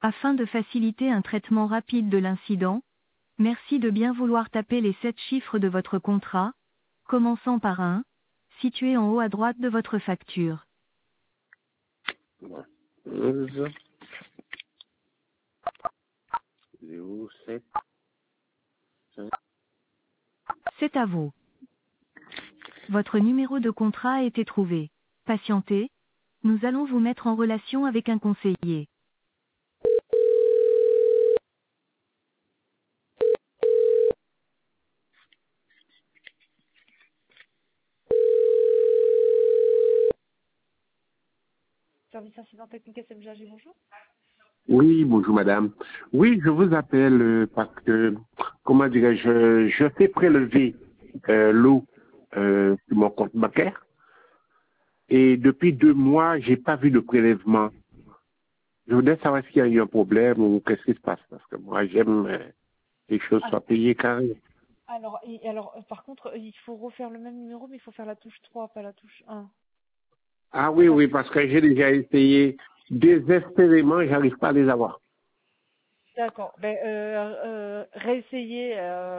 Afin de faciliter un traitement rapide de l'incident, merci de bien vouloir taper les 7 chiffres de votre contrat, commençant par 1, situé en haut à droite de votre facture. 11, 0, 7, 5. C'est à vous. Votre numéro de contrat a été trouvé. Patientez, nous allons vous mettre en relation avec un conseiller. Service incident technique SMGAG, bonjour. Oui, bonjour madame. Oui, je vous appelle parce que, comment dirais-je, je fais prélever l'eau sur mon compte bancaire et depuis 2 mois, j'ai pas vu de prélèvement. Je voudrais savoir s'il y a eu un problème ou qu'est-ce qui se passe parce que moi, j'aime que les choses soient payées carrément. Alors, par contre, il faut refaire le même numéro, mais il faut faire la touche 3, pas la touche 1. Ah oui, oui, parce que j'ai déjà essayé désespérément, j'arrive pas à les avoir. D'accord. Réessayez.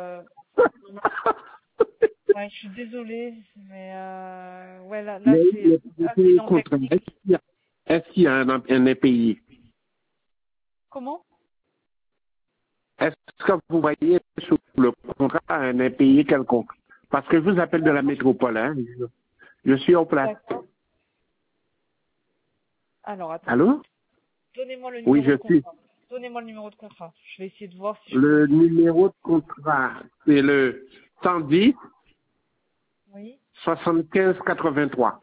Ouais, je suis désolée, mais ouais, là c'est Les accident contrats, technique. est-ce qu'il y a un impayé? Comment? Est-ce que vous voyez sur le contrat un impayé quelconque? Parce que je vous appelle de la métropole, hein. Je suis en place. D'accord. Alors, attendez. Allô? Donnez-moi le Oui, numéro je de suis. contrat. Donnez-moi le numéro de contrat. Je vais essayer de voir si je peux. Le numéro de contrat, c'est le 110 Oui. 75 83.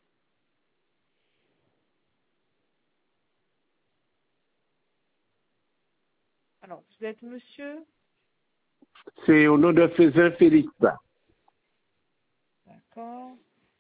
Alors, vous êtes monsieur? C'est au nom de Faisin Félix. D'accord.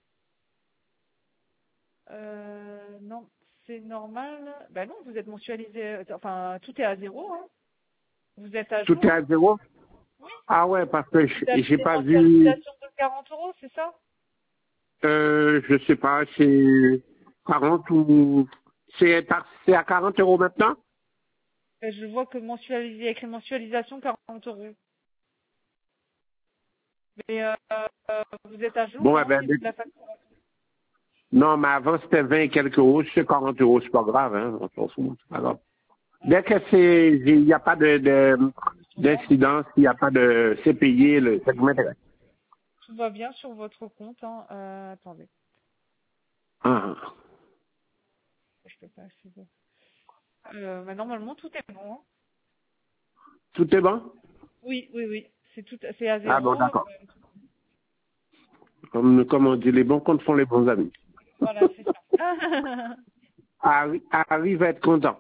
Non, c'est normal. Ben non, vous êtes mensualisé. Enfin, tout est à zéro. Hein. Vous êtes à Tout jour. est à zéro? Oui. Ah ouais, parce que Vous avez j'ai des pas vu, mensualisations de 40 euros, c'est ça? je sais pas, c'est 40 ou, c'est à 40 euros maintenant? Ben, je vois que mensualisé, écrit mensualisation 40 euros. Mais vous êtes à jour Bon, eh hein, au ben, niveau de la facture. non, mais avant, c'était 20 et quelques euros. C'est 40 euros, c'est pas grave, hein. On s'en fout, c'est pas grave. Dès que il n'y a pas d'incidence, il n'y a pas de, c'est payé, ça m'intéresse. Tout va bien sur votre compte. Hein. Attendez, Ah. je peux pas accéder. Mais normalement, tout est bon. Hein. Tout est bon? Oui, oui, oui. C'est à Ah bon, zéro. d'accord. Comme on dit, les bons comptes font les bons amis. Voilà, c'est ça. Harry va être content.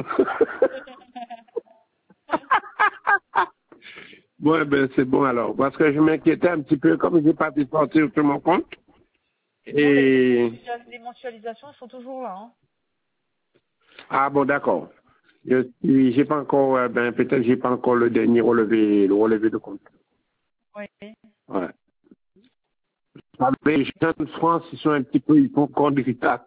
Bon, eh ben, c'est bon alors. Parce que je m'inquiétais un petit peu, comme j'ai pas pu sortir sur mon compte. Non, mais Et, les mensualisations, elles sont toujours là. Hein. ah bon, d'accord. J'ai pas encore, peut-être j'ai pas encore le dernier le relevé de compte. Oui. Ouais. Les gens de France, ils sont un petit peu hypochondriaques.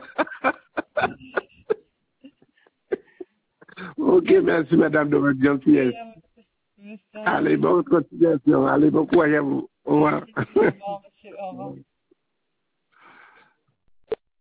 Ok, merci madame de votre gentillesse. Allez, bonne continuation. Allez, bon courage à vous. Au revoir.